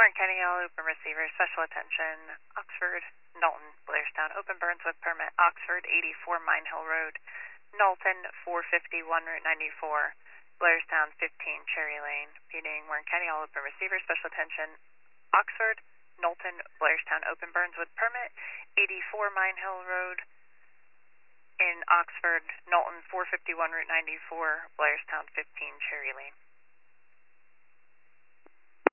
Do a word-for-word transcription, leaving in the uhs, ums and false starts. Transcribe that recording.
Warren County, all open receivers, special attention, Oxford, Knowlton, Blairstown, open burns with permit, Oxford, eighty-four Mine Hill Road, Knowlton, four fifty-one Route ninety-four, Blairstown, fifteen Cherry Lane. Repeating, Warren County, all open receivers, special attention, Oxford, Knowlton, Blairstown, open burns with permit, eighty-four Mine Hill Road, in Oxford, Knowlton, four fifty-one Route ninety-four, Blairstown, fifteen Cherry Lane.